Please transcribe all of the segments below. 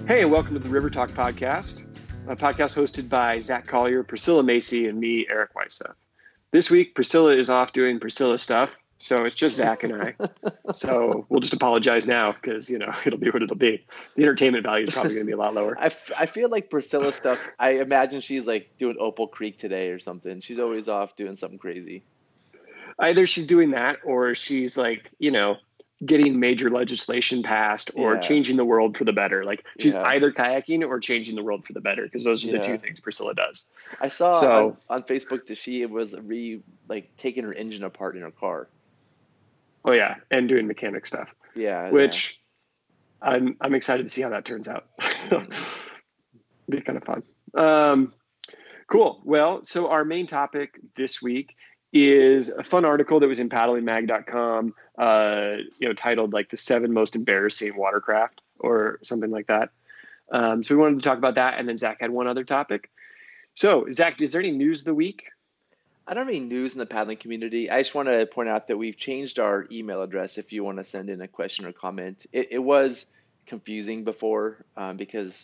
Hey, and welcome to the River Talk podcast, a podcast hosted by Zach Collier, Priscilla Macy, and me, Eric Weissef. This week, Priscilla is off doing Priscilla stuff, so it's just Zach and I. So we'll just apologize now because, it'll be what it'll be. The entertainment value is probably going to be a lot lower. I feel like Priscilla stuff, I imagine she's like doing Opal Creek today or something. She's always off doing something crazy. Either she's doing that or she's like, getting major legislation passed or changing the world for the better. Like she's either kayaking or changing the world for the better, because those are the two things Priscilla does. I saw on Facebook that she was taking her engine apart in her car. Oh yeah, and doing mechanic stuff. Yeah. Which I'm excited to see how that turns out. Be kind of fun. Cool. Well, so our main topic this week is a fun article that was in paddlingmag.com, titled like the 7 most embarrassing watercraft or something like that. So we wanted to talk about that. And then Zach had one other topic. So Zach, is there any news of the week? I don't have any news in the paddling community. I just want to point out that we've changed our email address if you want to send in a question or comment. It was confusing before because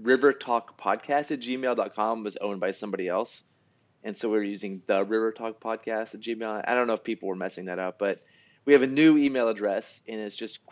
rivertalkpodcast@gmail.com was owned by somebody else. And so we're using the River Talk Podcast at Gmail. I don't know if people were messing that up, but we have a new email address, and it's just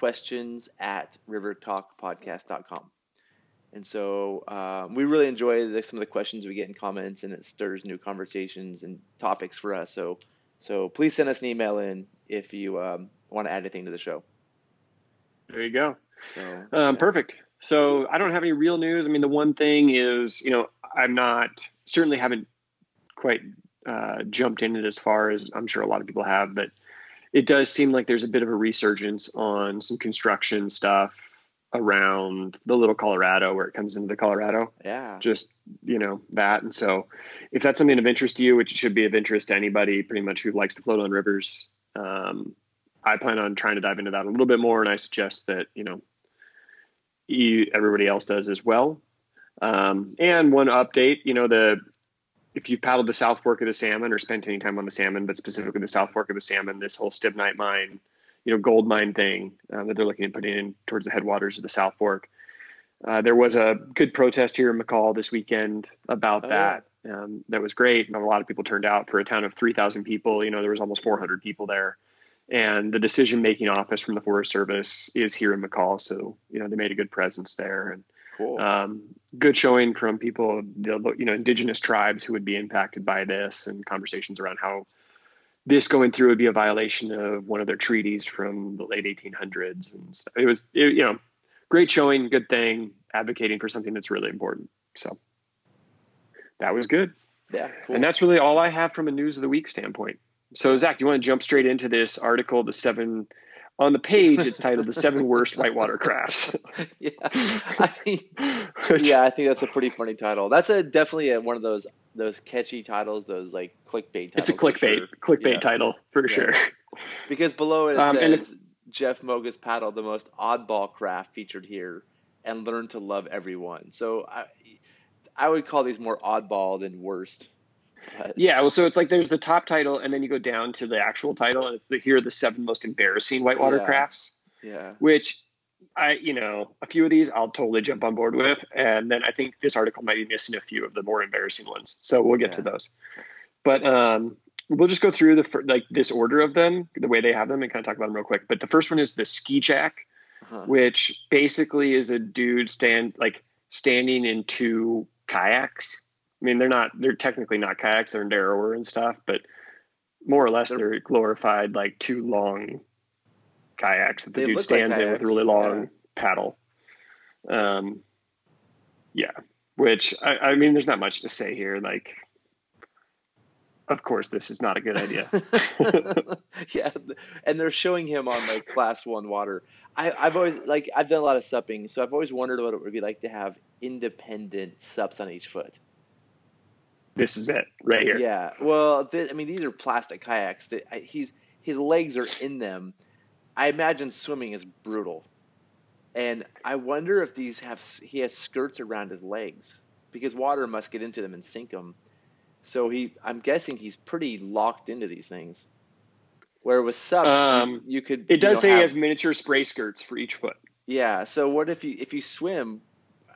questions@rivertalkpodcast.com. And so we really enjoy some of the questions we get in comments, and it stirs new conversations and topics for us. So please send us an email in if you want to add anything to the show. There you go. Perfect. So I don't have any real news. I mean, the one thing is, certainly haven't quite jumped in it as far as I'm sure a lot of people have, but it does seem like there's a bit of a resurgence on some construction stuff around the Little Colorado, where it comes into the Colorado. Yeah. Just, that. And so if that's something of interest to you, which should be of interest to anybody pretty much who likes to float on rivers, I plan on trying to dive into that a little bit more. And I suggest that, everybody else does as well. And one update, if you've paddled the South Fork of the Salmon or spent any time on the Salmon, but specifically the South Fork of the Salmon, this whole Stibnite mine, gold mine thing that they're looking at putting in towards the headwaters of the South Fork. There was a good protest here in McCall this weekend about that. That was great. A lot of people turned out for a town of 3,000 people. There was almost 400 people there. And the decision-making office from the Forest Service is here in McCall. So, they made a good presence there. And cool. Good showing from people, indigenous tribes who would be impacted by this, and conversations around how this going through would be a violation of one of their treaties from the late 1800s and stuff. It was, great showing, good thing, advocating for something that's really important. So that was good. Yeah. Cool. And that's really all I have from a news of the week standpoint. So Zach, you want to jump straight into this article, on the page, it's titled "The 7 Worst Whitewater Crafts." I think that's a pretty funny title. That's definitely one of those catchy titles, those like clickbait titles. It's a clickbait title for sure. Because below it says, Jeff Mogus paddled the most oddball craft featured here and learned to love everyone. So I would call these more oddball than worst. Yeah, well, so it's like there's the top title, and then you go down to the actual title, and here are the 7 most embarrassing whitewater crafts. Yeah. Which a few of these I'll totally jump on board with, and then I think this article might be missing a few of the more embarrassing ones. So we'll get to those. But we'll just go through this order of them, the way they have them, and kind of talk about them real quick. But the first one is the ski jack, which basically is a dude standing in 2 kayaks. I mean, they're technically not kayaks, they're narrower and stuff, but more or less they're glorified 2 long kayaks that the dude stands in with a really long paddle. Which I mean, there's not much to say here. Of course, this is not a good idea. Yeah, and they're showing him on class 1 water. I've always I've done a lot of supping, so I've always wondered what it would be like to have independent sups on each foot. This is it right here. Yeah. Well, these are plastic kayaks. His legs are in them. I imagine swimming is brutal. And I wonder if he has skirts around his legs, because water must get into them and sink them. So I'm guessing he's pretty locked into these things. Where with subs, you could. It does say he has miniature spray skirts for each foot. Yeah. So what if you swim?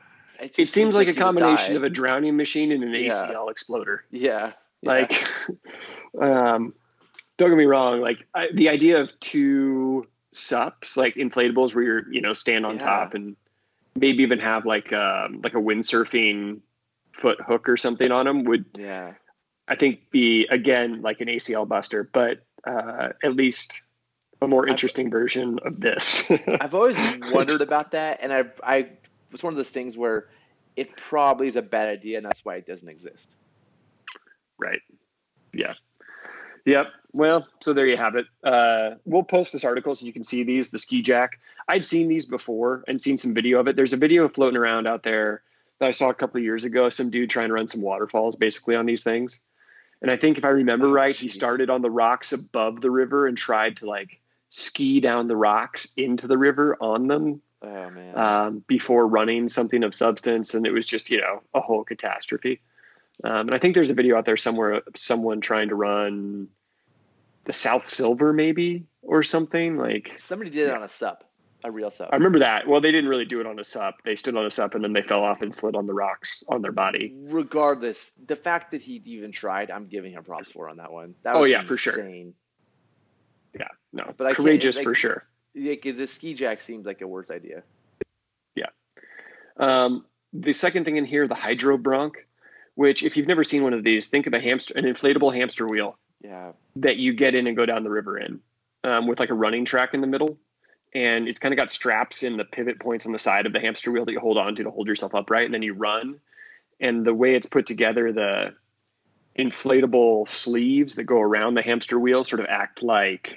it It just seems seems like like a you would combination die. of a drowning machine and an Yeah, ACL exploder. yeah, yeah, Like, um, don't get me wrong. Like the idea of two sups, like inflatables, where you're stand on yeah, top and maybe even have like a windsurfing foot hook or something on them would, yeah. I think, be again like an ACL buster, but at least a more I've interesting version of this. I've always wondered about that, and I was one of those things where it probably is a bad idea, and that's why it doesn't exist. Right. Yeah. Yep. Well, so there you have it. We'll post this article so you can see these, the ski jack. I'd seen these before and seen some video of it. There's a video floating around out there that I saw a couple of years ago, some dude trying to run some waterfalls basically on these things. And I think if I remember Oh, right, he jeez. started on the rocks above the river and tried to like ski down the rocks into the river on them Oh man. before running something of substance. And it was just, a whole catastrophe. And I think there's a video out there somewhere of someone trying to run the South Silver maybe or something like. Somebody did it Yeah, on a sup, a real I sup. remember that. Well, they didn't really do it on a sup. They stood on a sup and then they fell off and slid on the rocks on their body. Regardless, the fact that he even tried, I'm giving him props for on that one. That Oh was yeah, for sure. insane. Yeah, no, But I can't courageous for like, sure. the ski jack seems like a worse idea. Yeah. The second thing in here, the Hydro Bronc, which if you've never seen one of these, think of an inflatable hamster wheel Yeah. that you get in and go down the river in, with like a running track in the middle. And it's kind of got straps in the pivot points on the side of the hamster wheel that you hold on to hold yourself upright. And then you run. And the way it's put together, the inflatable sleeves that go around the hamster wheel sort of act like,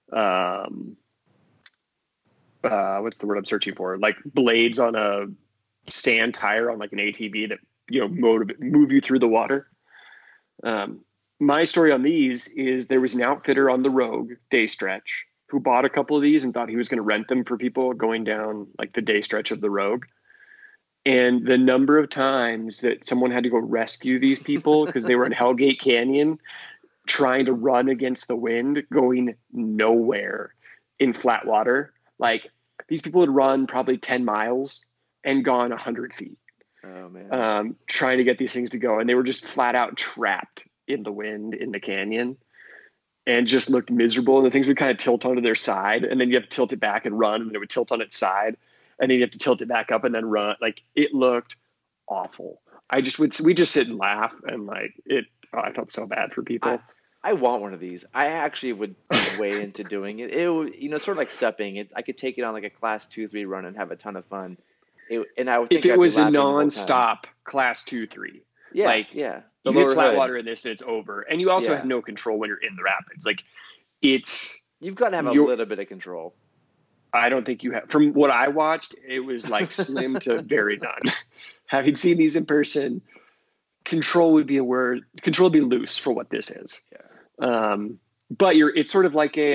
what's the word I'm searching for? Like blades on a sand tire on like an ATV that, move you through the water. My story on these is there was an outfitter on the Rogue day stretch who bought a couple of these and thought he was going to rent them for people going down like the day stretch of the Rogue. And the number of times that someone had to go rescue these people because they were in Hellgate Canyon trying to run against the wind, going nowhere in flat water. Like these people had run probably 10 miles and gone 100 feet, Oh man. trying to get these things to go. And they were just flat out trapped in the wind in the canyon and just looked miserable. And the things would kind of tilt onto their side, and then you have to tilt it back and run, and then it would tilt on its side, and then you have to tilt it back up and then run. Like it looked awful. We just sit and laugh, and like it. Oh, I felt so bad for I people. I want one of these. I actually would be way into doing it. It would, sort of like supping. I could take it on like a class 2, 3 run and have a ton of fun. And I would If think it I'd be was a laughing the whole time. nonstop class 2, 3, Yeah, like yeah. The you hit lower flat hood. water in this and it's over. And you also have Yeah. no control when you're in the rapids. Like it's You've got to have a you're little bit of control. I don't think you have. From what I watched, it was like slim to very none. Having seen these in person, control would be a word. Control would be loose for what this is. Yeah. But it's sort of like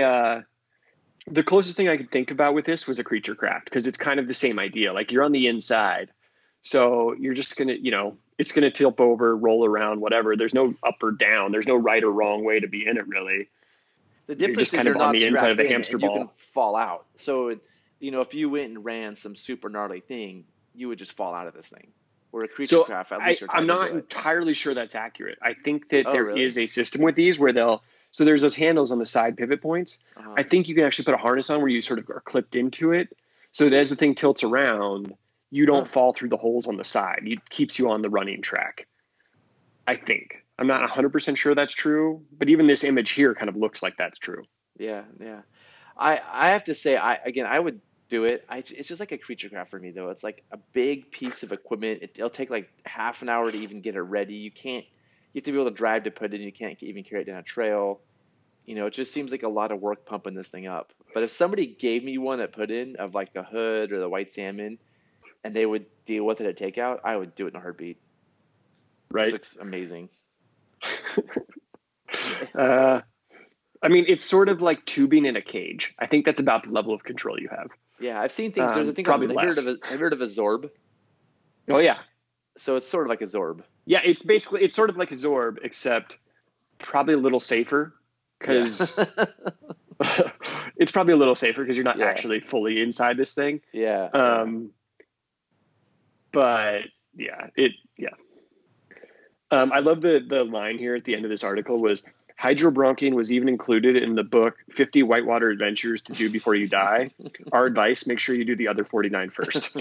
the closest thing I could think about with this was a creature craft, because it's kind of the same idea. Like you're on the inside, so you're just gonna, it's gonna tilt over, roll around, whatever. There's no up or down. There's no right or wrong way to be in it, really. The You're difference just is kind you're of on not the inside of strapped the in hamster and you can ball. fall out. So, if you went and ran some super gnarly thing, you would just fall out of this thing. Or a creature So craft, at least you're I'm tied not into it. entirely sure that's accurate. I think that Oh, there really? is a system with these where so there's those handles on the side pivot points. Uh-huh. I think you can actually put a harness on where you sort of are clipped into it, so that as the thing tilts around, you don't fall through the holes on the side. It keeps you on the running track. I think. I'm not 100% sure that's true, but even this image here kind of looks like that's true. Yeah, yeah. I have to say, I would do it. It's just like a creature craft for me though. It's like a big piece of equipment. It'll take like half an hour to even get it ready. You have to be able to drive to put it in. You can't even carry it down a trail. It just seems like a lot of work pumping this thing up. But if somebody gave me one that put in of like the hood or the white salmon, and they would deal with it at takeout, I would do it in a heartbeat. This Right? looks amazing. I mean, it's sort of like tubing in a cage. I think that's about the level of control you have. Yeah, I've seen things. There's a thing called, Probably have you heard less. of a Zorb? Oh yeah, So it's sort of like a Zorb. yeah. It's sort of like a Zorb, except probably a little safer, Yeah. because it's probably a little safer because you're not Yeah. actually fully inside this thing. Yeah. But yeah. I love the line here at the end of this article was hydrobronching was even included in the book 50 Whitewater Adventures to Do Before You Die. Our advice, make sure you do the other 49 first.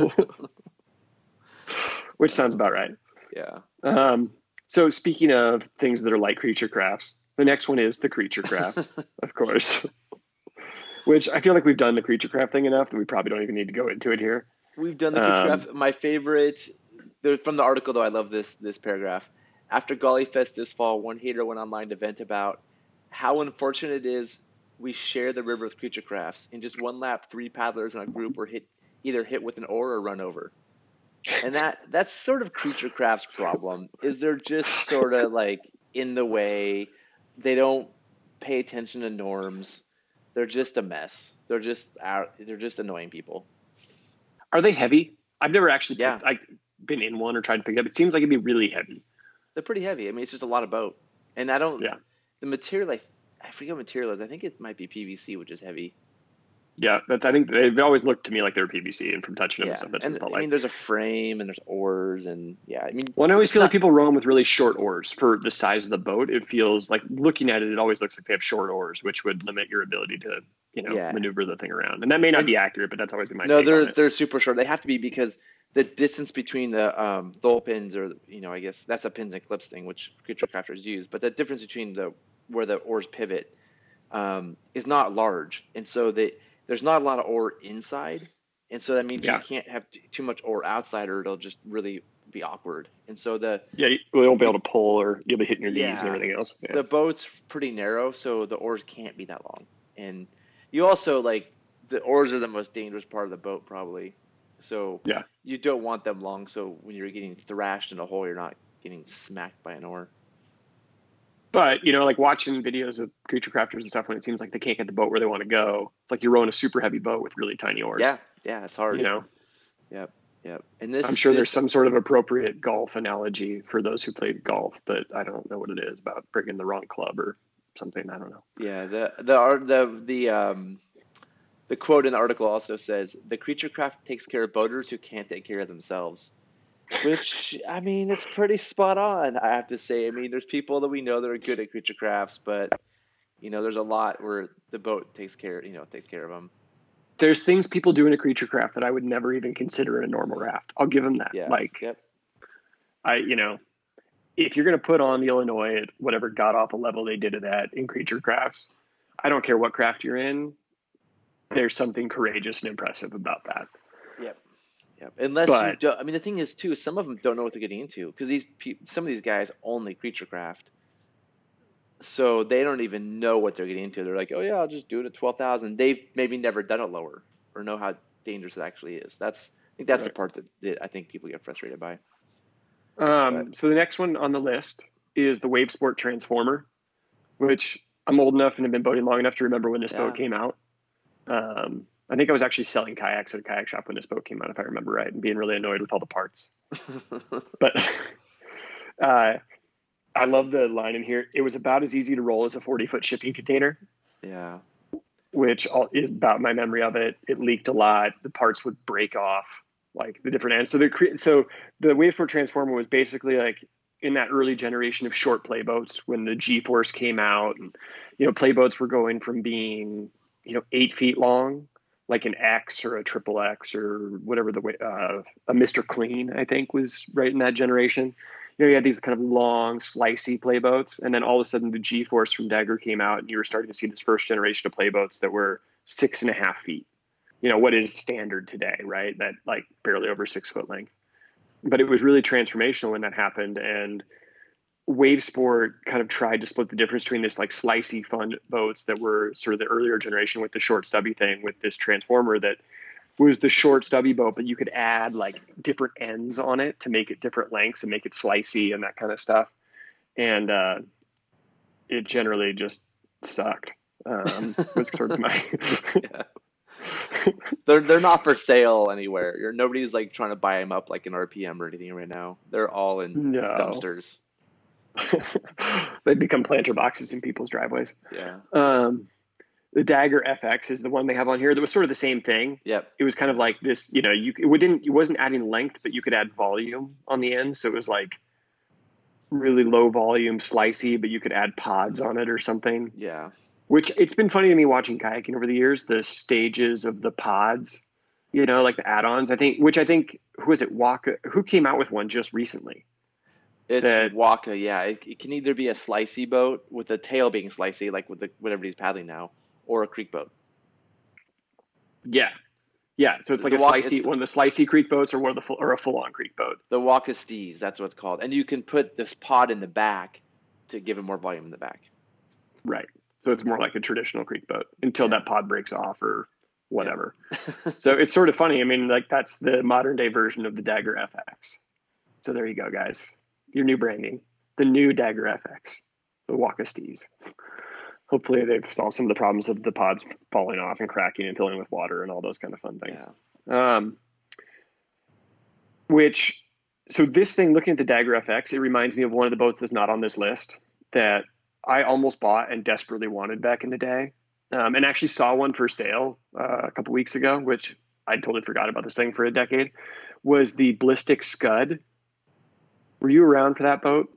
Which sounds about right. Yeah. So speaking of things that are like creature crafts, the next one is the creature craft, of course. Which I feel like we've done the creature craft thing enough that we probably don't even need to go into it here. We've done the creature craft. My favorite, from the article though, I love this paragraph. After Golly Fest this fall, one hater went online to vent about how unfortunate it is we share the river with creature crafts. In just one lap, 3 paddlers in a group were either hit with an oar or run over. And that's sort of creature craft's problem, is they're just sort of like in the way. They don't pay attention to norms. They're just a mess. They're just annoying people. Are they heavy? I've never actually been in one or tried to pick it up. It seems like it'd be really heavy. They're pretty heavy. I mean, it's just a lot of boat. And I don't, yeah. The material, I forget what material it is. I think it might be PVC, which is heavy. Yeah, I think they've always looked to me like they were PVC, and from touching them and stuff, that's what it felt like. I mean, there's a frame and there's oars, and I mean. Well, I always feel like people row them with really short oars for the size of the boat. It feels like, looking at it, it always looks like they have short oars, which would limit your ability to, maneuver the thing around. And that may not be accurate, but that's always been my take on it. They're super short. They have to be because the distance between the thole pins, or I guess that's a pins and clips thing, which creature crafters use. But the difference between where the oars pivot is not large, and so there's not a lot of oar inside, and so that means you can't have too much oar outside, or it'll just really be awkward. And so you won't be able to pull, or you'll be hitting your knees and everything else. Yeah. The boat's pretty narrow, so the oars can't be that long. And you also, the oars are the most dangerous part of the boat probably. So you don't want them long, so when you're getting thrashed in a hole, you're not getting smacked by an oar. But, like watching videos of creature crafters and stuff, when it seems like they can't get the boat where they want to go, it's like you're rowing a super heavy boat with really tiny oars. Yeah, it's hard. Yep. And I'm sure there's some sort of appropriate golf analogy for those who played golf, but I don't know what it is about bringing the wrong club or something. I don't know. Yeah, the quote in the article also says, "The creature craft takes care of boaters who can't take care of themselves." Which, I mean, it's pretty spot on, I have to say. I mean, there's people that we know that are good at creature crafts, but, there's a lot where the boat takes care of them. There's things people do in a creature craft that I would never even consider in a normal raft. I'll give them that. Yeah. If you're going to put on the Illinois at whatever god-awful level they did it at in creature crafts, I don't care what craft you're in, there's something courageous and impressive about that. Yep. Unless you don't. I mean, the thing is too, some of them don't know what they're getting into, because some of these guys only creature craft, so they don't even know what they're getting into. They're like, oh yeah, I'll just do it at 12,000. They've maybe never done it lower or know how dangerous it actually is. I think that's the part that I think people get frustrated by. So the next one on the list is the Wave Sport Transformer, which I'm old enough and have been boating long enough to remember when this boat came out. I think I was actually selling kayaks at a kayak shop when this boat came out, if I remember right, and being really annoyed with all the parts. But I love the line in here. It was about as easy to roll as a 40-foot shipping container. Yeah. Which is about my memory of it. It leaked a lot. The parts would break off, like the different ends. So the Wave Sport Transformer was basically like in that early generation of short play boats when the G-Force came out, and play boats were going from being 8 feet long, like an X or a triple X or whatever a Mr. Clean, I think, was right in that generation. You had these kind of long, slicey play boats, and then all of a sudden the G-Force from Dagger came out, and you were starting to see this first generation of play boats that were 6.5 feet. What is standard today, right? That like barely over 6 foot length. But it was really transformational when that happened, and Wave Sport kind of tried to split the difference between this like slicey fun boats that were sort of the earlier generation with the short stubby thing, with this transformer that was the short stubby boat, but you could add like different ends on it to make it different lengths and make it slicey and that kind of stuff. And it generally just sucked. Was sort of my They're not for sale anywhere. Nobody's like trying to buy them up like an RPM or anything right now. They're all in dumpsters. They become planter boxes in people's driveways. Yeah. The Dagger FX is the one they have on here. That was sort of the same thing. Yep. It was kind of like this, it wasn't adding length, but you could add volume on the end. So it was like really low volume, slicey, but you could add pods on it or something. Yeah. Which it's been funny to me watching kayaking over the years, the stages of the pods, like the add-ons. I think, who was it? Waka, who came out with one just recently? It's Waka, yeah. It can either be a slicey boat with the tail being slicey, like with whatever he's paddling now, or a creek boat. Yeah. Yeah. So it's like one of the slicey creek boats or a full-on creek boat. The Waka Steez, that's what it's called. And you can put this pod in the back to give it more volume in the back. Right. So it's more like a traditional creek boat until that pod breaks off or whatever. Yeah. So it's sort of funny. I mean, like that's the modern day version of the Dagger FX. So there you go, guys. Your new branding, the new Dagger FX, the Waka Steez. Hopefully they've solved some of the problems of the pods falling off and cracking and filling with water and all those kind of fun things. Yeah. So this thing, looking at the Dagger FX, it reminds me of one of the boats that's not on this list that I almost bought and desperately wanted back in the day. And actually saw one for sale a couple weeks ago, which I totally forgot about this thing for a decade, was the Ballistic Scud. Were you around for that boat?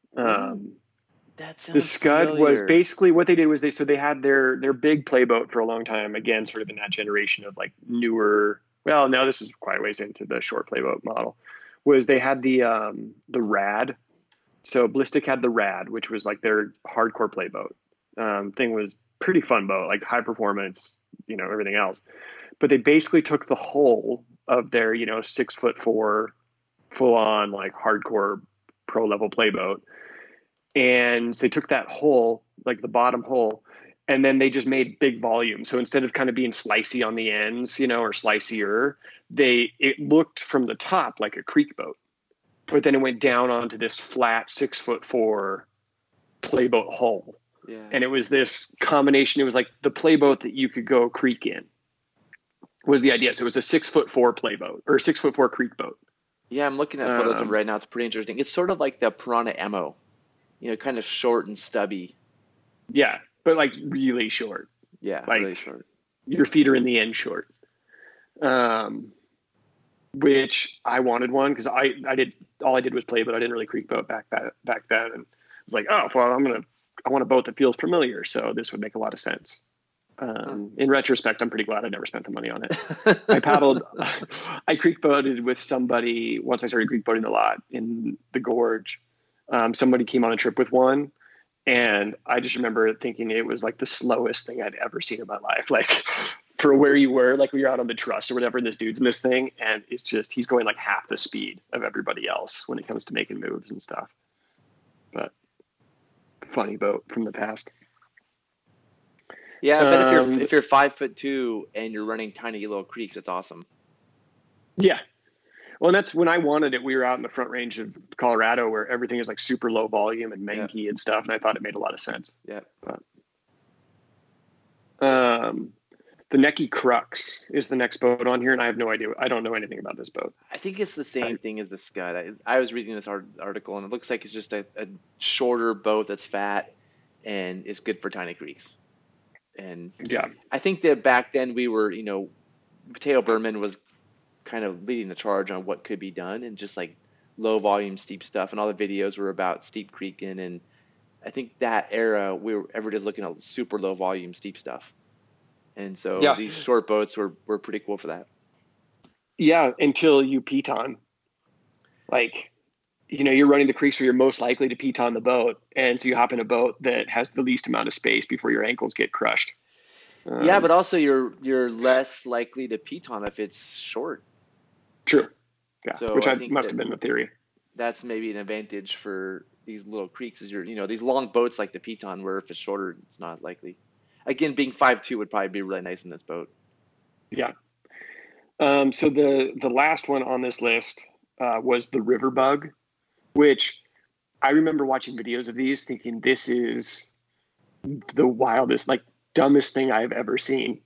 The Scud familiar. Was basically what they did was they had their big play boat for a long time. Again, sort of in that generation of like newer. Well, now this is quite a ways into the short play boat model. Was they had the Rad. So Ballistic had the Rad, which was like their hardcore play boat. Thing was pretty fun boat, like high performance, everything else. But they basically took the whole of their 6'4" full on like hardcore pro level play boat. And so they took that hull, like the bottom hull, and then they just made big volume. So instead of kind of being slicey on the ends, or sliceier, it looked from the top like a creek boat, but then it went down onto this flat 6'4" playboat hull. Yeah. And it was this combination. It was like the playboat that you could go creek in was the idea. So it was a 6'4" playboat or a 6'4" creek boat. Yeah. I'm looking at photos of it right now. It's pretty interesting. It's sort of like the Piranha Emo. Kind of short and stubby. Yeah, but like really short. Yeah, like really short. Your feet are in the end short. Which I wanted one because I did was play, but I didn't really creek boat back then. And I was like, oh well, I want a boat that feels familiar, so this would make a lot of sense. In retrospect, I'm pretty glad I never spent the money on it. I creek boated with somebody once I started creek boating a lot in the gorge. Somebody came on a trip with one, and I just remember thinking it was like the slowest thing I'd ever seen in my life. Like for where you were, like when you're out on the truss or whatever, and this dude's in this thing, and it's just, he's going like half the speed of everybody else when it comes to making moves and stuff. But funny boat from the past. Yeah, but if you're 5'2" and you're running tiny little creeks, it's awesome. Yeah. Well, and that's when I wanted it. We were out in the Front Range of Colorado where everything is like super low volume and manky and stuff. And I thought it made a lot of sense. Yeah. But, the Necky Crux is the next boat on here. And I have no idea. I don't know anything about this boat. I think it's the same thing as the Scud. I was reading this article and it looks like it's just a shorter boat that's fat and is good for tiny creeks. And yeah, I think that back then we were, Mateo Berman was kind of leading the charge on what could be done and just like low volume steep stuff, and all the videos were about steep creeking, and I think that era everybody's looking at super low volume steep stuff, and so these short boats were pretty cool for that. Yeah, until you piton, like you're running the creeks where you're most likely to piton the boat, and so you hop in a boat that has the least amount of space before your ankles get crushed. Yeah, but also you're less likely to piton if it's short. True. Yeah. So which I must have been the theory. That's maybe an advantage for these little creeks is these long boats like the piton where if it's shorter, it's not likely. Again, being 5'2" would probably be really nice in this boat. Yeah. So the last one on this list was the River Bug, which I remember watching videos of these thinking this is the wildest, like dumbest thing I've ever seen.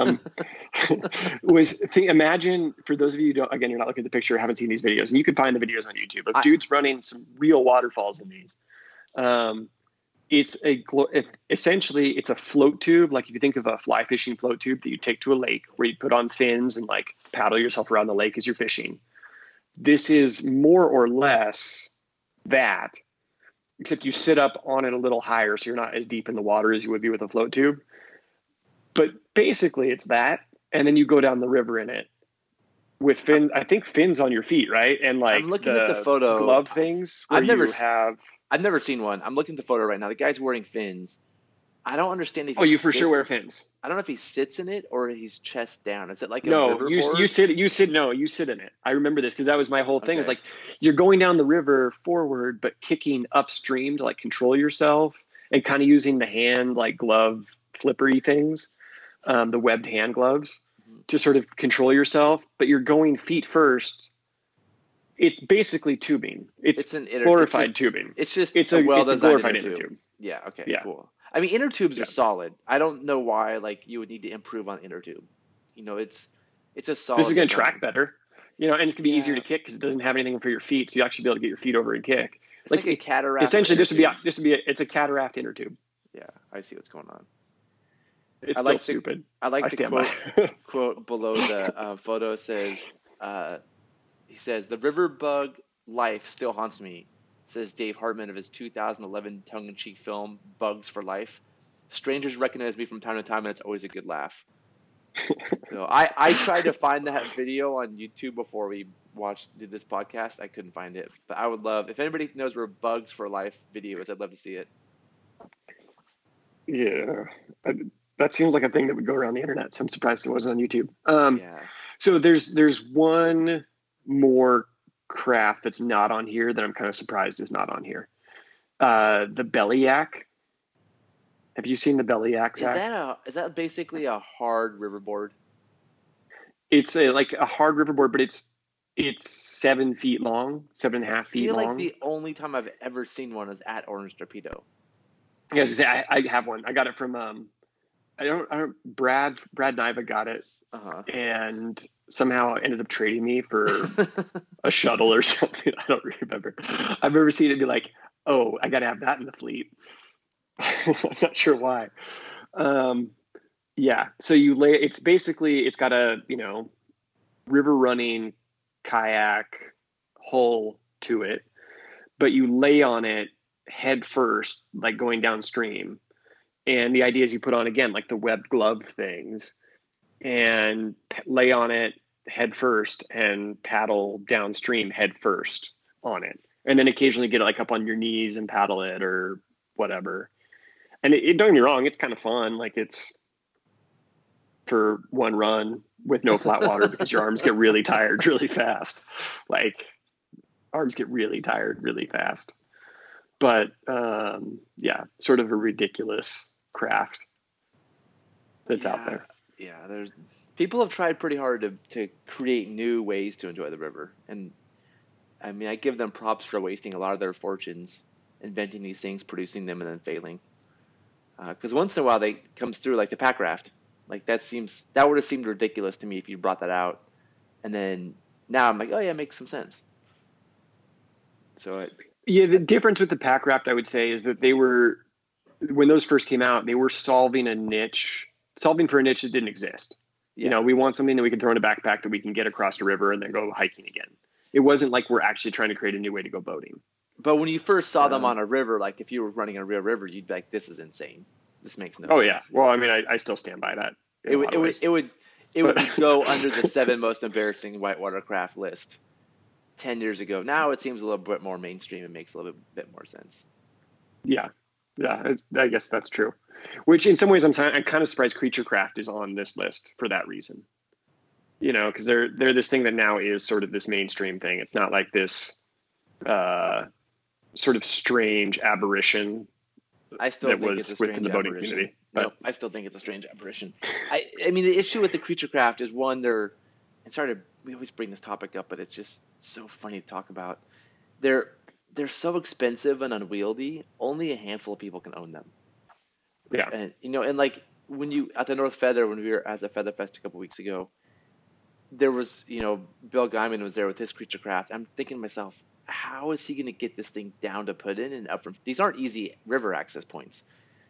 Imagine, for those of you who you're not looking at the picture, haven't seen these videos, and you can find the videos on YouTube of dudes running some real waterfalls in these. essentially it's a float tube. Like if you think of a fly fishing float tube that you take to a lake where you put on fins and like paddle yourself around the lake as you're fishing. This is more or less that, except you sit up on it a little higher, so you're not as deep in the water as you would be with a float tube. But basically it's that, and then you go down the river in it with I think fins on your feet, right? And like I'm looking at the photo. glove things where I've never seen one. I'm looking at the photo right now. The guy's wearing fins. I don't understand if you for sure wear fins. I don't know if he sits in it or he's chest down. Is it like a no? riverboard? You sit in it. I remember this because that was my whole thing. Okay. It's like you're going down the river forward, but kicking upstream to like control yourself and kind of using the hand like glove flippery things, the webbed hand gloves to sort of control yourself. But you're going feet first. It's basically tubing. It's glorified tubing. It's just it's a glorified inner tube. Yeah. Okay. Yeah. Cool. I mean, inner tubes are solid. I don't know why like you would need to improve on inner tube. You know, it's a solid. This is going to track better. You know, and it's going to be easier to kick because it doesn't have anything for your feet, so you actually be able to get your feet over and kick. It's like a cataract. Essentially, this would be it's a cataract inner tube. Yeah, I see what's going on. It's still stupid. I like the quote below the photo says. He says, "The river bug life still haunts me," says Dave Hartman of his 2011 tongue-in-cheek film, Bugs for Life. "Strangers recognize me from time to time, and it's always a good laugh." So I tried to find that video on YouTube before we did this podcast. I couldn't find it. But I would love, if anybody knows where Bugs for Life video is, I'd love to see it. Yeah. That seems like a thing that would go around the internet, so I'm surprised it wasn't on YouTube. So there's one more craft that's not on here that I'm kind of surprised is not on here. The belly yak. Have you seen the belly yak? Is that basically a hard riverboard? It's like a hard riverboard, but it's 7 feet long, 7.5 feet long. I feel like the only time I've ever seen one is at Orange Torpedo. Yeah, I have one. I got it from Brad Niva got it, and somehow ended up trading me for a shuttle or something. I don't remember. I've never seen it be like, oh, I got to have that in the fleet. I'm not sure why. Yeah. So it's got a, river running kayak hull to it, but you lay on it head first, like going downstream. And the idea is you put on, again, like the webbed glove things and lay on it head first and paddle downstream head first on it. And then occasionally get it like up on your knees and paddle it or whatever. And don't get me wrong, it's kind of fun. Like it's for one run with no flat water because your arms get really tired really fast. Like arms get really tired really fast. But yeah, sort of a ridiculous craft that's out there. Yeah, people have tried pretty hard to create new ways to enjoy the river. And I mean, I give them props for wasting a lot of their fortunes inventing these things, producing them, and then failing. Because once in a while they comes through like the pack raft. Like that would have seemed ridiculous to me if you brought that out. And then now I'm like, oh yeah, it makes some sense. So the difference with the pack raft, I would say, is that when those first came out, they were solving for a niche that didn't exist. Yeah. We want something that we can throw in a backpack that we can get across the river and then go hiking again. It wasn't like we're actually trying to create a new way to go boating. But when you first saw them on a river, like if you were running a real river, you'd be like, this is insane. This makes no sense. Oh yeah. Well, I mean, I still stand by that. It would go under the 7 most embarrassing whitewater craft list 10 years ago. Now it seems a little bit more mainstream. It makes a little bit more sense. Yeah. Yeah, I guess that's true. Which in some ways I'm kind of surprised Creature Craft is on this list for that reason. Because they're this thing that now is sort of this mainstream thing. It's not like this sort of strange aberration. I still think it's a strange boating community. But I still think it's a strange aberration. I mean, the issue with the Creature Craft is one, we always bring this topic up, but it's just so funny to talk about. They're so expensive and unwieldy. Only a handful of people can own them. Yeah. And and like when you at the North Feather, when we were as a Feather Fest a couple weeks ago, there was Bill Guyman was there with his Creature Craft. I'm thinking to myself, how is he going to get this thing down to put in and up from? These aren't easy river access points.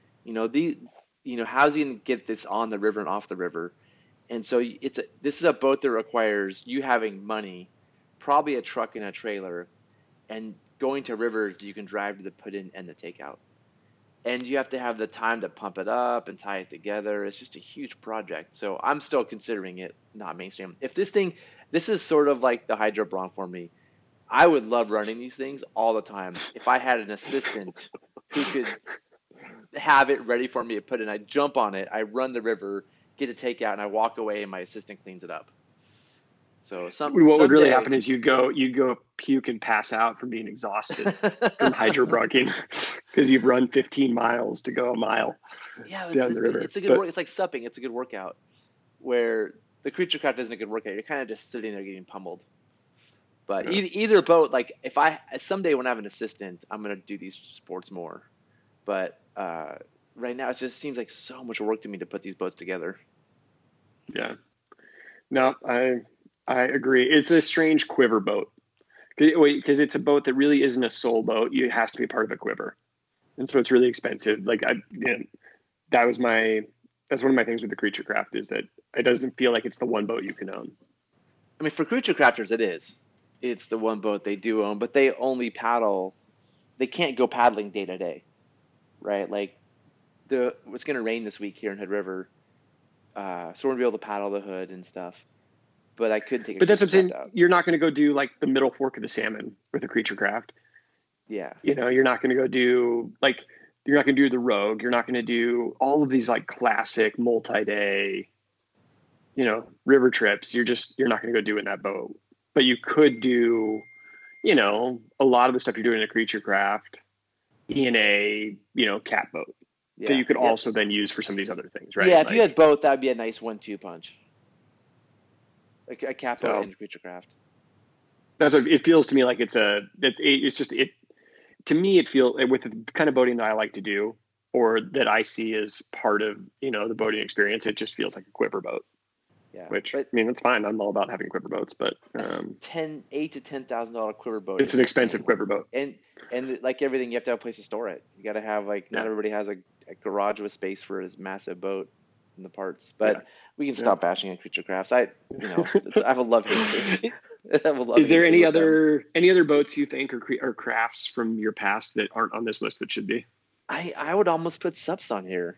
How's he going to get this on the river and off the river? And so this is a boat that requires you having money, probably a truck and a trailer, and going to rivers that you can drive to the put in and the takeout. And you have to have the time to pump it up and tie it together. It's just a huge project. So I'm still considering it not mainstream. If this is sort of like the Hydro Bronc for me. I would love running these things all the time. If I had an assistant who could have it ready for me to put in, I jump on it, I run the river, get a takeout, and I walk away, and my assistant cleans it up. So what would really happen is you'd go puke and pass out from being exhausted from hydrobronching because you've run 15 miles to go a mile down the river. It's a good work. It's like supping. It's a good workout. Where the Creature Craft isn't a good workout. You're kind of just sitting there getting pummeled. But either boat, like if someday when I have an assistant, I'm gonna do these sports more. But right now, it just seems like so much work to me to put these boats together. Yeah. No, I agree. It's a strange quiver boat because it's a boat that really isn't a sole boat. It has to be part of a quiver, and so it's really expensive. Like that's one of my things with the Creature Craft is that it doesn't feel like it's the one boat you can own. I mean, for Creature Crafters, it is. It's the one boat they do own, but they only paddle. They can't go paddling day to day, right? Like it's going to rain this week here in Hood River, so we're going to be able to paddle the Hood and stuff. But I couldn't take. But that's what I'm saying. You're not going to go do like the Middle Fork of the Salmon with a Creature Craft. Yeah. You're not going to go do you're not going to do the Rogue. You're not going to do all of these like classic multi-day, river trips. You're not going to go do in that boat. But you could do, a lot of the stuff you're doing in a Creature Craft in a, cat boat that you could also then use for some of these other things, right? Yeah, if you had both, that'd be a nice 1-2 punch. Like a cat boat and Creature Craft. That's what it feels to me like. To me, it feels with the kind of boating that I like to do, or that I see as part of, the boating experience. It just feels like a quiver boat. Yeah, which that's fine. I'm all about having quiver boats, but $8,000 to $10,000 quiver boat. It's an expensive quiver boat, and like everything, you have to have a place to store it. You got to have not everybody has a garage with space for his massive boat and the parts. But we can stop bashing on Creature Crafts. I have a love hate. Is there any other boats you think or crafts from your past that aren't on this list that should be? I would almost put SUPs on here.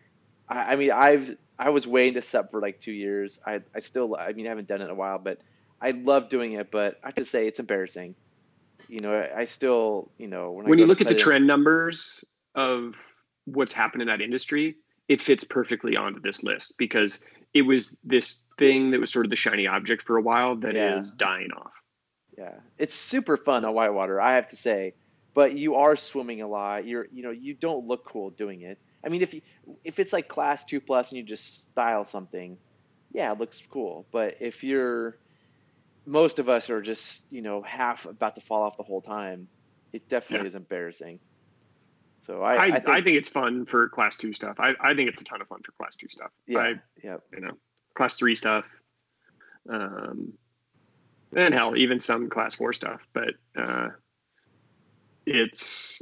I was way into SUP for like 2 years. I haven't done it in a while, but I love doing it. But I have to say it's embarrassing. I still, when you look at the trend numbers of what's happened in that industry, it fits perfectly onto this list because it was this thing that was sort of the shiny object for a while that is dying off. Yeah, it's super fun on whitewater, I have to say. But you are swimming a lot. You don't look cool doing it. I mean, if it's like class 2+ and you just style something, yeah, it looks cool. But if most of us are just, half about to fall off the whole time, it definitely is embarrassing. So I think it's fun for class 2 stuff. I think it's a ton of fun for class 2 stuff. Class 3 stuff, and hell, even some class 4 stuff. But it's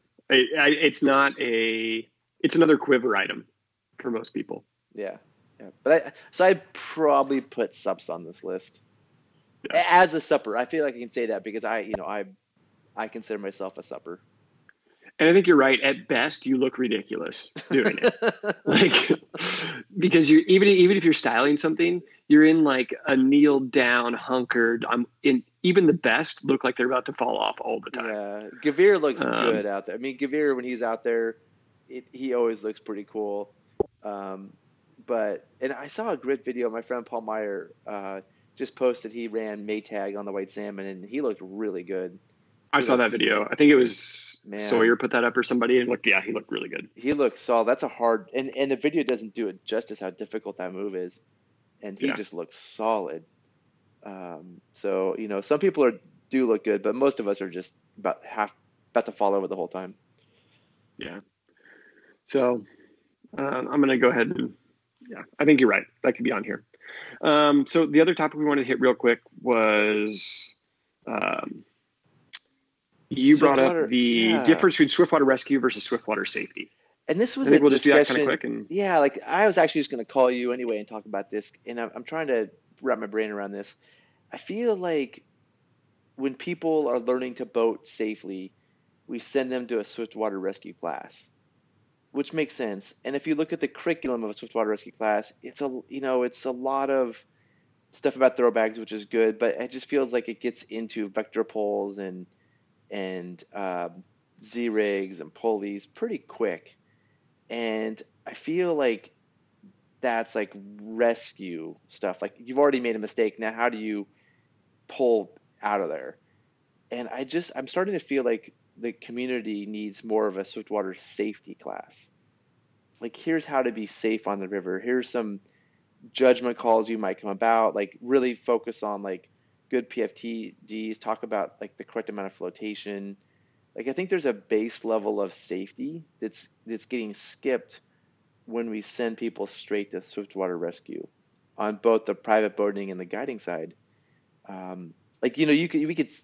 another quiver item for most people. Yeah. But I'd probably put SUPs on this list as a supper. I feel like I can say that because I consider myself a supper. And I think you're right. At best, you look ridiculous doing it. Because you even if you're styling something, you're in like a kneel down, hunkered. Even the best look like they're about to fall off all the time. Yeah, Gavir looks good out there. I mean, Gavir when he's out there, he always looks pretty cool. And I saw a great video. My friend Paul Meyer just posted. He ran Maytag on the white salmon, and he looked really good. I saw that video. I think it was Sawyer put that up or somebody. And he looked really good. He looked solid. That's a hard, and the video doesn't do it justice how difficult that move is. And he just looks solid. So, some people do look good, but most of us are just about to fall over the whole time. Yeah. So I'm going to go ahead and, I think you're right. That could be on here. So the other topic we wanted to hit real quick was you brought up Swiftwater, the yeah. difference between swiftwater rescue versus swiftwater safety. And this I was a think we'll just do that kind of discussion. quick. And Yeah, like I was actually just going to call you anyway and talk about this, and I'm trying to wrap my brain around this. I feel like when people are learning to boat safely, we send them to a swiftwater rescue class, which makes sense. And if you look at the curriculum of a swiftwater rescue class, it's a lot of stuff about throwbags, which is good, but it just feels like it gets into vector poles and Z rigs and pulleys pretty quick. And I feel like that's like rescue stuff. Like you've already made a mistake. Now, how do you pull out of there? And I'm starting to feel like the community needs more of a Swiftwater safety class. Like, here's how to be safe on the river. Here's some judgment calls you might come about. Like, really focus on like good PFTDs, talk about like the correct amount of flotation. Like, I think there's a base level of safety that's getting skipped when we send people straight to Swiftwater rescue on both the private boating and the guiding side. Um, like we could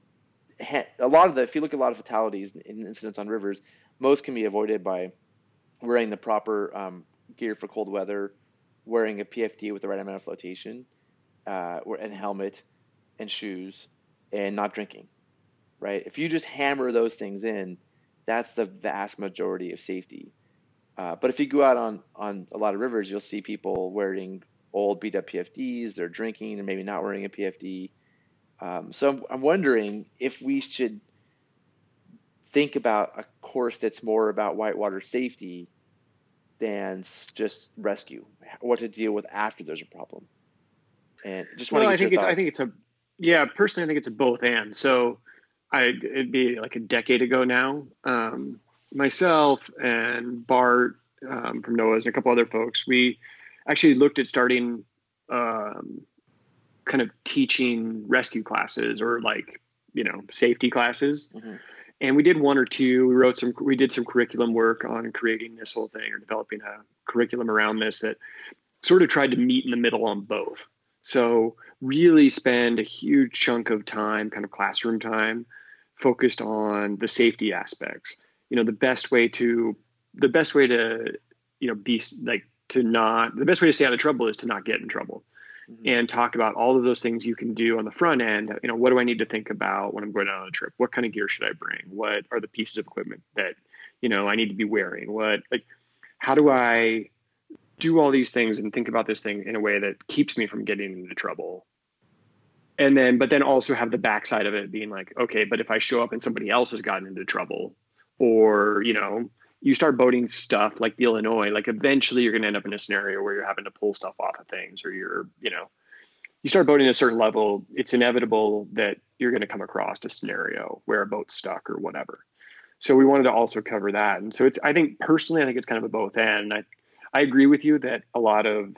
a lot of the if you look at a lot of fatalities in incidents on rivers, most can be avoided by wearing the proper gear for cold weather, wearing a PFD with the right amount of flotation, and helmet and shoes, and not drinking. Right? If you just hammer those things in, that's the vast majority of safety. But if you go out on a lot of rivers, you'll see people wearing old beat up PFDs. They're drinking and maybe not wearing a PFD. So I'm wondering if we should think about a course that's more about whitewater safety than just rescue, what to deal with after there's a problem. And just want well, to get your I think thoughts. it's a, yeah, personally, I think it's a both and. So it'd be like a decade ago now. Myself and Bart from NOAA's and a couple other folks, we actually looked at starting um, kind of teaching rescue classes or like, safety classes. Hmm. And we did one or two. We did some curriculum work on creating this whole thing or developing a curriculum around this that sort of tried to meet in the middle on both. So really spend a huge chunk of time, kind of classroom time, focused on the safety aspects. The best way to, be like to not, the best way to stay out of trouble is to not get in trouble, Hmm. and talk about all of those things you can do on the front end. What do I need to think about when I'm going out on a trip? What kind of gear should I bring? What are the pieces of equipment that, I need to be wearing? How do I do all these things and think about this thing in a way that keeps me from getting into trouble? But then also have the backside of it being like, okay, but if I show up and somebody else has gotten into trouble, or, you start boating stuff like the Illinois, like eventually you're going to end up in a scenario where you're having to pull stuff off of things, or you start boating at a certain level, it's inevitable that you're going to come across a scenario where a boat's stuck or whatever. So we wanted to also cover that. And so I think personally, I think it's kind of a both and. I agree with you that a lot of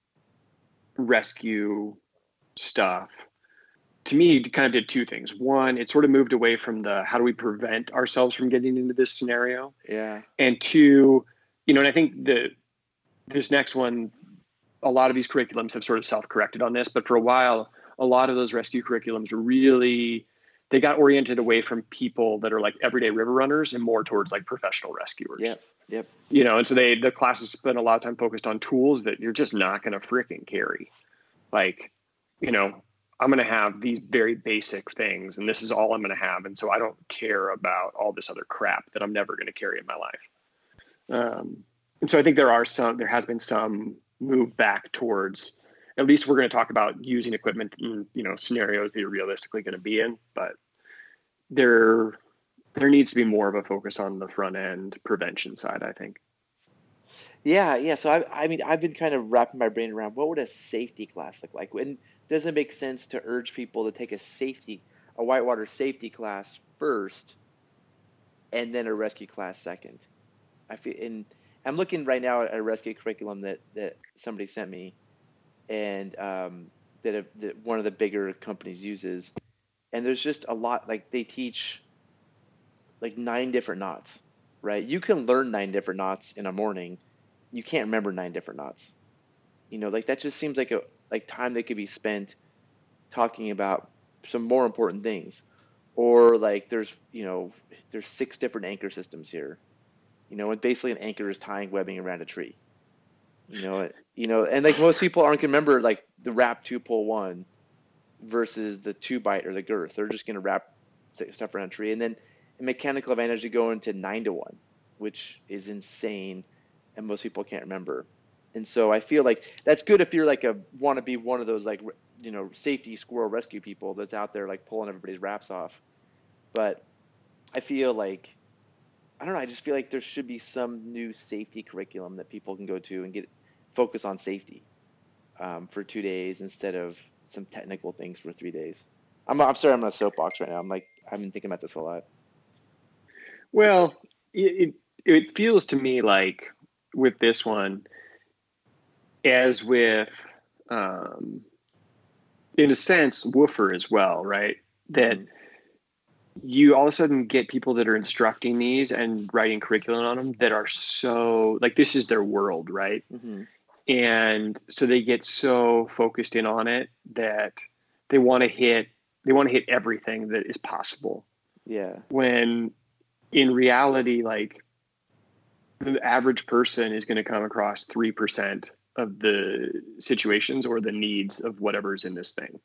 rescue stuff to me kind of did two things. One, it sort of moved away from the how do we prevent ourselves from getting into this scenario, Yeah. and two, and I think this next one, a lot of these curriculums have sort of self-corrected on this, but for a while, a lot of those rescue curriculums were really, they got oriented away from people that are like everyday river runners and more towards like professional rescuers. Yep. Yep. And so the classes spend a lot of time focused on tools that you're just not going to freaking carry. Like, I'm going to have these very basic things, and this is all I'm going to have. And so I don't care about all this other crap that I'm never going to carry in my life. And so I think there has been some move back towards, at least we're going to talk about using equipment in, scenarios that you're realistically going to be in, but there needs to be more of a focus on the front end prevention side, I think. Yeah, yeah. So I mean, I've been kind of wrapping my brain around what would a safety class look like? And does it make sense to urge people to take a whitewater safety class first, and then a rescue class second? And I'm looking right now at a rescue curriculum that somebody sent me, and that one of the bigger companies uses, and there's just a lot. Like they teach like 9 different knots, right? You can learn 9 different knots in a morning. You can't remember 9 different knots. Like that just seems like time that could be spent talking about some more important things. Or like there's 6 different anchor systems here. And basically an anchor is tying webbing around a tree. And like most people aren't gonna remember like the wrap 2 pull 1 versus the 2 bite or the girth. They're just gonna wrap stuff around a tree, and then a mechanical advantage to go into 9-1, which is insane, and most people can't remember. And so I feel like that's good if you're like want to be one of those like safety squirrel rescue people that's out there like pulling everybody's wraps off. But I feel like I don't know. I just feel like there should be some new safety curriculum that people can go to and get focus on safety for 2 days instead of some technical things for 3 days. I'm sorry, I'm on a soapbox right now. I've been thinking about this a lot. Well, it feels to me like with this one, as with, um, in a sense, Woofer as well, right? That Mm-hmm. you all of a sudden get people that are instructing these and writing curriculum on them that are so like this is their world, right? Mm-hmm. And so they get so focused in on it that they want to hit they want to hit everything that is possible. Yeah. When in reality, like the average person is going to come across 3% of the situations or the needs of whatever's in this thing.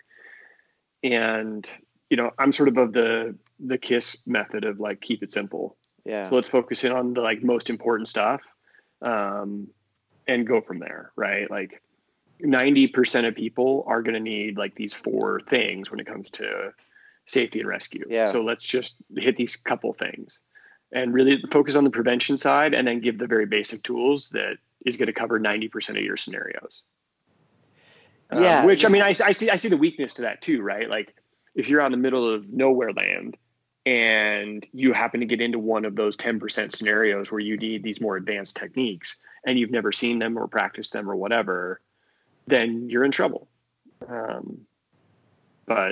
And I'm sort of the KISS method of like keep it simple. Yeah. So let's focus in on the like most important stuff, um, and go from there, right? Like 90% of people are going to need like these 4 things when it comes to safety and rescue. Yeah. So let's just hit these couple things and really focus on the prevention side, and then give the very basic tools that is going to cover 90% of your scenarios. Yeah. Which I mean, Yeah. I see the weakness to that too, right? Like if you're out in the middle of nowhere land and you happen to get into one of those 10% scenarios where you need these more advanced techniques and you've never seen them or practiced them or whatever, then you're in trouble. Um, but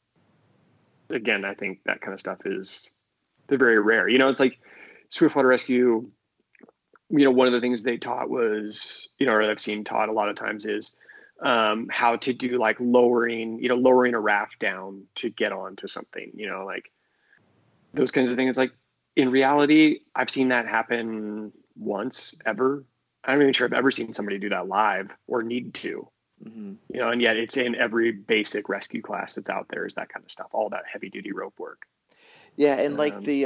again, I think that kind of stuff they're very rare. It's like Swiftwater Rescue. One of the things they taught was, or I've seen taught a lot of times is how to do like lowering a raft down to get onto something, like those kinds of things. Like in reality, I've seen that happen once ever. I'm not even sure I've ever seen somebody do that live or need to, Mm-hmm. and yet it's in every basic rescue class that's out there is that kind of stuff, all that heavy duty rope work. Yeah. And like Um,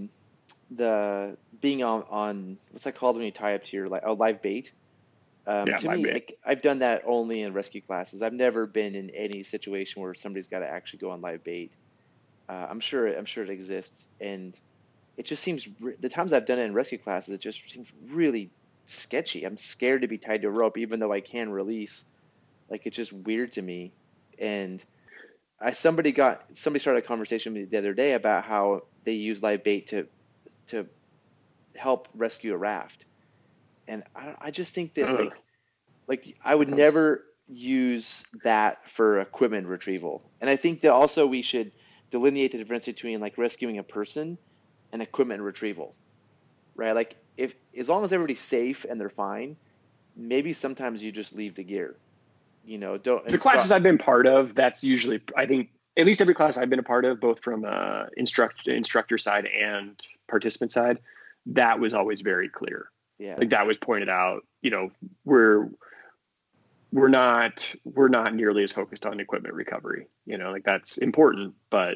the being on what's that called when you tie up to your like live bait. yeah, To live me, bait. like I've done that only in rescue classes. I've never been in any situation where somebody's got to actually go on live bait. I'm sure it exists, and it just seems the times I've done it in rescue classes, it just seems really sketchy. I'm scared to be tied to a rope, even though I can release. Like it's just weird to me. And somebody started a conversation with me the other day about how they use live bait to help rescue a raft, and I just think that Ugh, like I would that sounds. never use that for equipment retrieval. And I think that also we should delineate the difference between like rescuing a person and equipment retrieval, right? Like if as long as everybody's safe and they're fine, maybe sometimes you just leave the gear, don't The and classes stop. I've been part of, that's usually, I think, at least every class I've been a part of, both from instructor side and participant side, that was always very clear. Yeah. Like that was pointed out. We're we're not nearly as focused on equipment recovery. Like that's important, but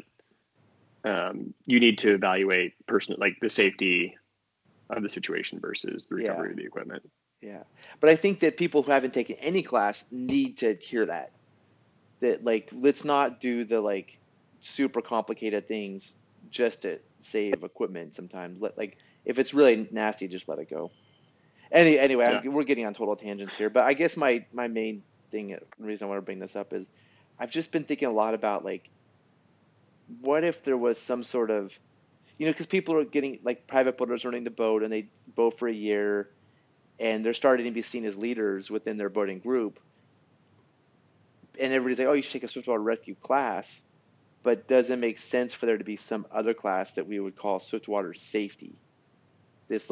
you need to evaluate like the safety of the situation versus the Yeah. recovery of the equipment. Yeah. But I think that people who haven't taken any class need to hear that like let's not do the like super complicated things just to save equipment sometimes. Like if it's really nasty, just let it go. Anyway, Yeah. we're getting on total tangents here, but I guess my main thing, the reason I want to bring this up is I've just been thinking a lot about like what if there was some sort of because people are getting like private boaters learning to boat and they boat for a year and they're starting to be seen as leaders within their boating group, and everybody's like, oh, you should take a swiftwater rescue class, but does it make sense for there to be some other class that we would call swiftwater safety? It's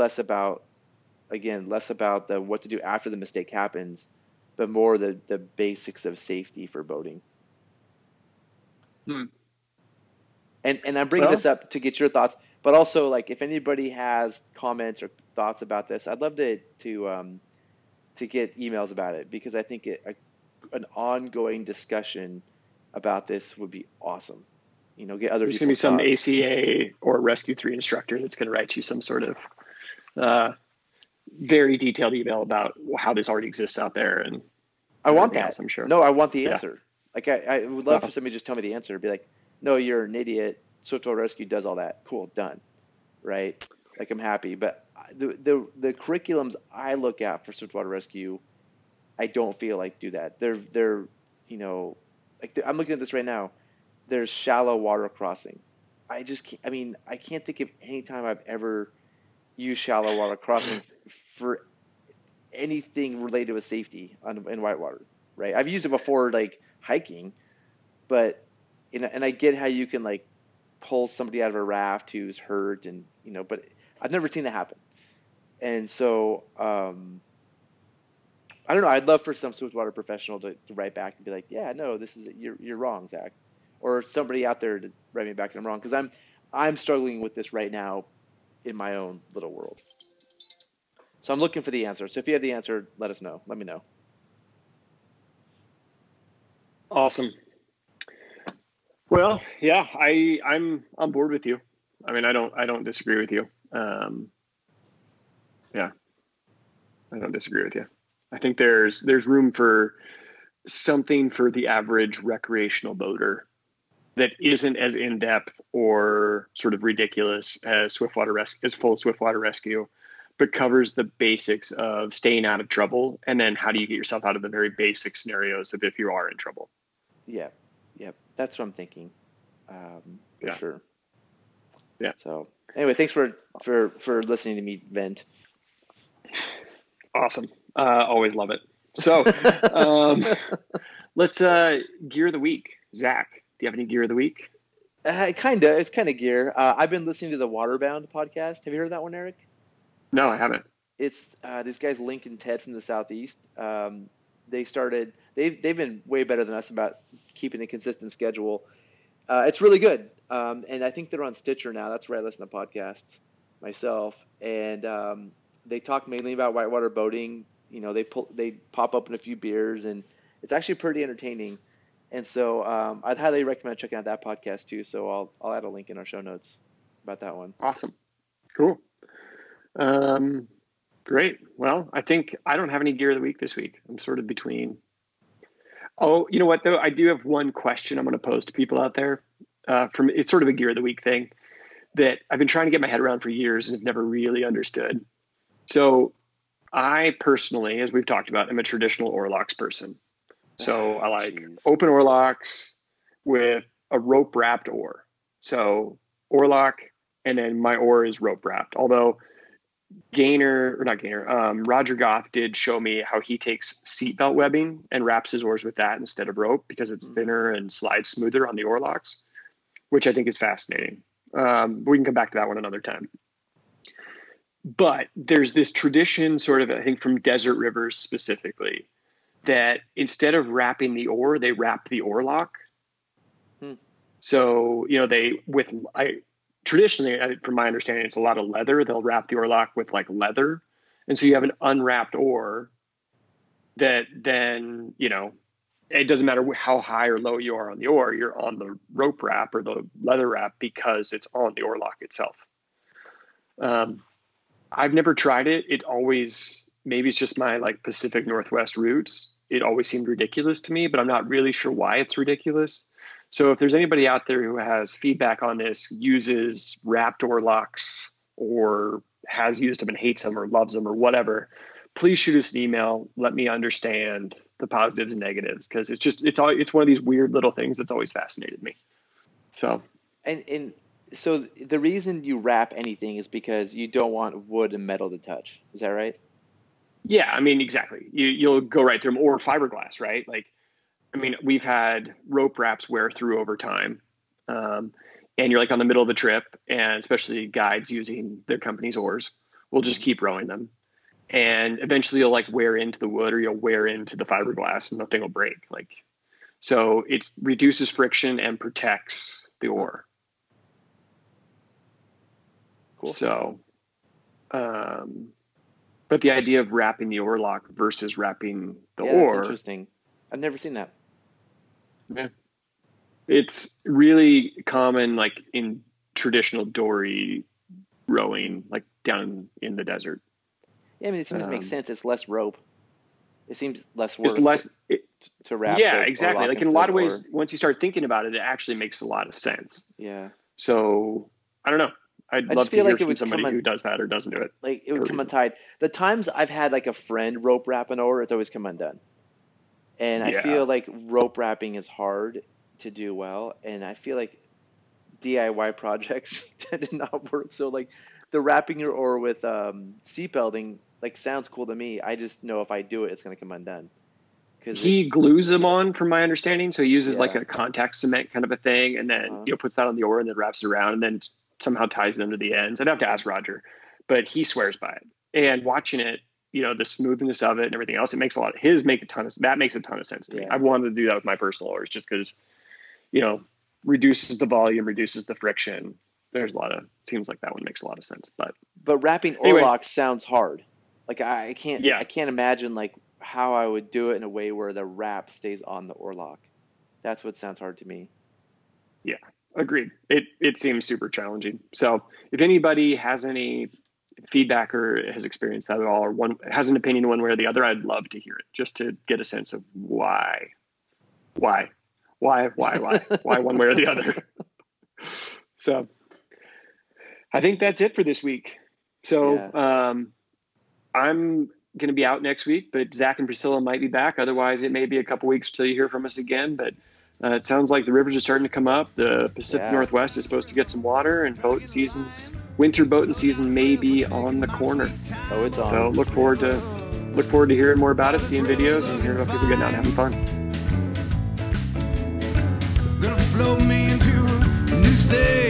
less about the what to do after the mistake happens, but more the basics of safety for boating. Hmm. And I'm bringing Well, this up to get your thoughts, but also like if anybody has comments or thoughts about this, I'd love to get emails about it because I think an ongoing discussion about this would be awesome. Get other there's going to be people's some thoughts. ACA or Rescue 3 instructor that's going to write you some sort of uh, very detailed email about how this already exists out there and I want everything else, that. I'm sure. No, I want the Yeah. answer. Like I would love for Well, somebody to just tell me the answer. Be like, no, you're an idiot. Swiftwater Rescue does all that. Cool, done. Right? Like I'm happy. But the curriculums I look at for Swiftwater Rescue, I don't feel like do that. They're like I'm looking at this right now. There's shallow water crossing. I just can't, I mean I can't think of any time I've ever used shallow water crossing for anything related with safety in whitewater, right? I've used it before, like hiking, but and I get how you can like pull somebody out of a raft who's hurt, and but I've never seen that happen. And so I don't know. I'd love for some Swiftwater professional to write back and be like, yeah, no, this is you're wrong, Zach, or somebody out there to write me back and I'm wrong because I'm struggling with this right now in my own little world. So I'm looking for the answer. So if you have the answer, let us know. Let me know. awesome. Well, yeah, I'm on board with you. I mean, I don't disagree with you. Yeah, I don't disagree with you. I think there's room for something for the average recreational boater that isn't as in depth or sort of ridiculous as full Swiftwater Rescue, but covers the basics of staying out of trouble and then how do you get yourself out of the very basic scenarios of if you are in trouble. Yeah, yeah, that's what I'm thinking, for Yeah, sure. yeah, So anyway, thanks for listening to me vent. awesome. Always love it. So um, let's gear of the week. Zach, do you have any gear of the week? Kinda, it's kind of gear. I've been listening to the Waterbound podcast. Have you heard of that one, Eric? No, I haven't. It's these guys, Link and Ted from the Southeast. They started. They've been way better than us about keeping a consistent schedule. It's really good, and I think they're on Stitcher now. That's where I listen to podcasts myself, and they talk mainly about whitewater boating. They pop open a few beers, and it's actually pretty entertaining. And so I'd highly recommend checking out that podcast too. So I'll add a link in our show notes about that one. Awesome. Cool. Um, great. Well, I think I don't have any gear of the week this week. I'm sort of between. Oh, you know what though? I do have one question I'm going to pose to people out there. From it's sort of a gear of the week thing that I've been trying to get my head around for years and have never really understood. So I personally, as we've talked about, am a traditional oarlocks person. So I like Jeez. open oarlocks with a rope wrapped oar. So oarlock, and then my oar is rope wrapped. Although Roger Goff did show me how he takes seatbelt webbing and wraps his oars with that instead of rope because it's thinner and slides smoother on the oarlocks, which I think is fascinating. We can come back to that one another time. But there's this tradition, sort of, I think from desert rivers specifically, that instead of wrapping the oar, they wrap the oarlock. Hmm. So, traditionally, from my understanding, it's a lot of leather. They'll wrap the oarlock with like leather. And so you have an unwrapped oar that then, it doesn't matter how high or low you are on the oar, you're on the rope wrap or the leather wrap because it's on the oarlock itself. I've never tried it. It always, maybe it's just my like Pacific Northwest roots. It always seemed ridiculous to me, but I'm not really sure why it's ridiculous. So if there's anybody out there who has feedback on this, uses wrapped oarlocks or has used them and hates them or loves them or whatever, please shoot us an email. Let me understand the positives and negatives, because it's one of these weird little things that's always fascinated me. So And so the reason you wrap anything is because you don't want wood and metal to touch. Is that right? yeah, I mean, exactly. You'll go right through them, or fiberglass, right? Like, I mean, we've had rope wraps wear through over time. And you're like on the middle of the trip, and especially guides using their company's oars will just keep rowing them. And eventually you'll like wear into the wood or you'll wear into the fiberglass and the thing will break. So it reduces friction and protects the oar. cool. So, but the idea of wrapping the oar lock versus wrapping the oar. That's interesting. I've never seen that. Yeah. It's really common, like in traditional dory rowing, like down in the desert. Yeah, I mean, it seems to make sense. It's less rope. It seems less work. It's less to wrap. Yeah, exactly. Like in a lot of ways, once you start thinking about it, it actually makes a lot of sense. Yeah. So I don't know. I'd love to hear from somebody who does that or doesn't do it. Like it would come untied. The times I've had like a friend rope wrap an oar, it's always come undone. And I feel like rope wrapping is hard to do well, and I feel like DIY projects tend to not work. So like the wrapping your oar with seatbelting like sounds cool to me. I just know if I do it, it's going to come undone. He glues them on, from my understanding. So he uses like a contact cement kind of a thing, and then puts that on the oar and then wraps it around and then somehow ties them to the ends. I'd have to ask Roger, but he swears by it. And watching it, the smoothness of it and everything else, it makes that makes a ton of sense to me. I've wanted to do that with my personal oars just because, reduces the volume, reduces the friction. Seems like that one makes a lot of sense. But wrapping oar locks sounds hard. Like I can't imagine like how I would do it in a way where the wrap stays on the oar lock. That's what sounds hard to me. Yeah, agreed. It seems super challenging. So if anybody has any feedback or has experienced that at all, or has an opinion one way or the other, I'd love to hear it just to get a sense of why one way or the other. So I think that's it for this week. So I'm going to be out next week, but Zach and Priscilla might be back. Otherwise, it may be a couple weeks till you hear from us again. But it sounds like the rivers are starting to come up. The Pacific Northwest is supposed to get some water, and winter boating season may be on the corner. Oh, it's on. So look forward to hearing more about it, seeing videos, and hearing about people getting out and having fun. Gonna float me into a new state.